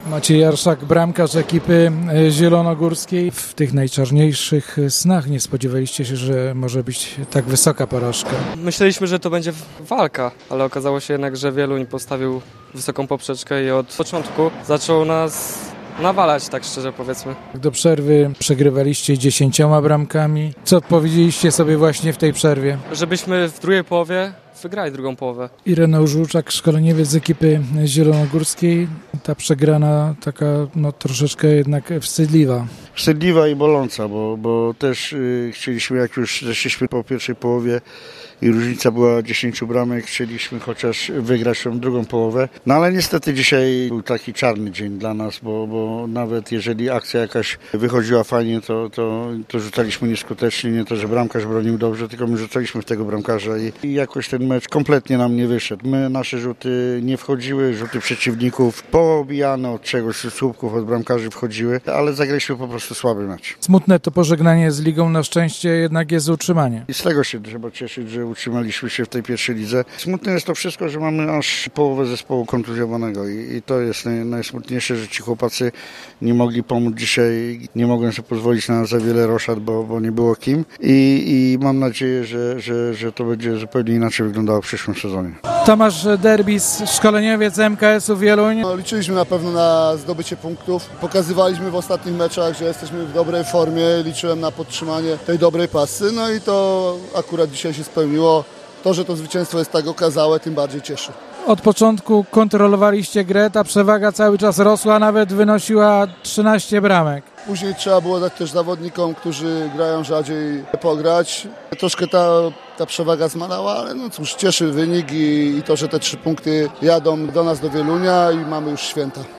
Maciej Jarszak, bramkarz ekipy zielonogórskiej. W tych najczarniejszych snach nie spodziewaliście się, że może być tak wysoka porażka? Myśleliśmy, że to będzie walka, ale okazało się jednak, że Wieluń postawił wysoką poprzeczkę i od początku zaczął nas nawalać, tak szczerze powiedzmy. Do przerwy przegrywaliście 10 bramkami. Co powiedzieliście sobie właśnie w tej przerwie? Żebyśmy w drugiej połowie wygrali drugą połowę. Ireneusz Żółczak, szkoleniowiec z ekipy zielonogórskiej. Ta przegrana taka troszeczkę jednak wstydliwa. Wstydliwa i boląca, bo też chcieliśmy, jak już zeszliśmy po pierwszej połowie i różnica była 10 bramek, chcieliśmy chociaż wygrać tą drugą połowę. No ale niestety dzisiaj był taki czarny dzień dla nas, bo nawet jeżeli akcja jakaś wychodziła fajnie, to rzucaliśmy nieskutecznie. Nie to, że bramkarz bronił dobrze, tylko my rzucaliśmy w tego bramkarza i jakoś ten mecz kompletnie nam nie wyszedł. Nasze rzuty nie wchodziły, rzuty przeciwników poobijane od czegoś, słupków od bramkarzy wchodziły, ale zagraliśmy po prostu słaby mecz. Smutne to pożegnanie z ligą, na szczęście jednak jest utrzymanie. I z tego się trzeba cieszyć, że utrzymaliśmy się w tej pierwszej lidze. Smutne jest to wszystko, że mamy aż połowę zespołu kontuzjowanego i to jest najsmutniejsze, że ci chłopacy nie mogli pomóc dzisiaj. Nie mogłem sobie pozwolić na za wiele roszad, bo nie było kim i mam nadzieję, że to będzie zupełnie inaczej wyglądało w przyszłym sezonie. Tomasz Derbis, szkoleniowiec MKS-u Wieluń. Liczyliśmy na pewno na zdobycie punktów. Pokazywaliśmy w ostatnich meczach, że jesteśmy w dobrej formie. Liczyłem na podtrzymanie tej dobrej pasy. No i to akurat dzisiaj się spełniło. To, że to zwycięstwo jest tak okazałe, tym bardziej cieszy. Od początku kontrolowaliście grę, ta przewaga cały czas rosła, nawet wynosiła 13 bramek. Później trzeba było dać też zawodnikom, którzy grają rzadziej, pograć. Troszkę ta przewaga zmalała, ale no cóż, cieszy wynik i to, że te 3 punkty jadą do nas do Wielunia i mamy już święta.